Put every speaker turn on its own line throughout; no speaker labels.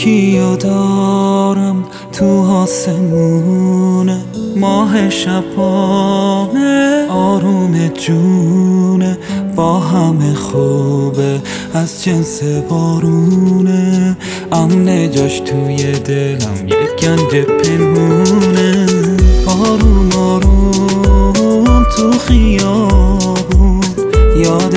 یکیو دارم تو آسمونه، ماه شبانه آروم جونه، با همه خوبه از جنس بارونه، امن جاش توی دلم یک گنج پنهونه. آروم آروم تو خیابون یاد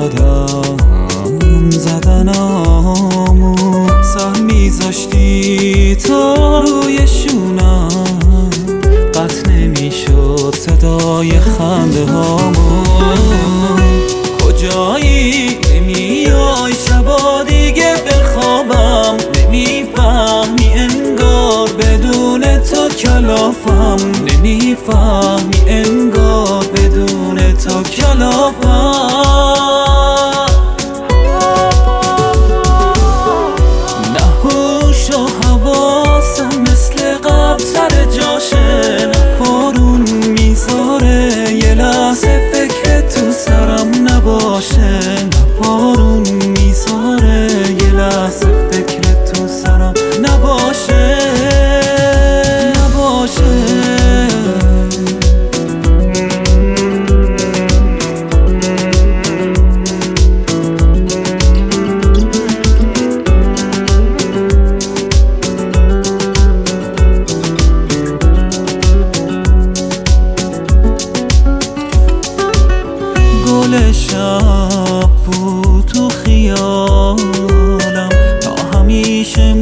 قدم زدنامون، سر میذاشتی تا روی شونم، قطع نمیشد صدای خنده هامون. کجایی نمیای شبا دیگه بخوابم، نمیفهمی انگار بدون تو کلافم، نمیفهمی انگار بدون تو کلافم. نه هوش و حواسم مثل قبل سر جاشه، نه بارون میذاره یه لحظه فکر تو سرم نباشه، نه بارون میذاره یه لحظه فکر تو سرم نباشه. گل شب بود تو خیالم، تا همیشه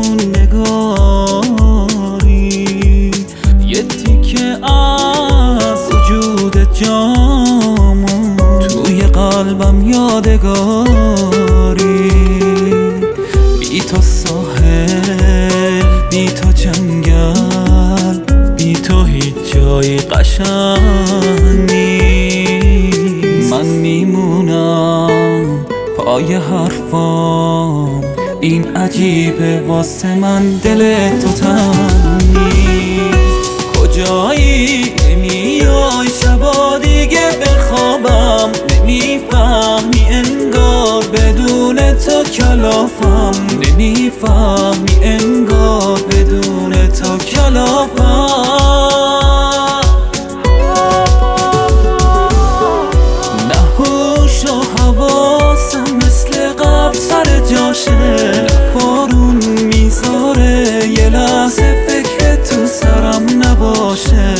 موندگاری، یه تیکه از وجود جامون توی قلبم یادگاری. بی تو ساحل، بی تو جنگل، بی تو هیچ جایی قشنگ نیست. من میمونم پای حرفام، این عجیبه واسه من دل تو تنگ نیست. کجایی نمیای شبا دیگه بخوابم، نمیفهمی انگار بدون تو کلافم، نمیفهمی انگار بدون تو کلافم. حواسم مثل قبل سر جاشه، بارون میذاره یه لحظه فکر تو سرم نباشه،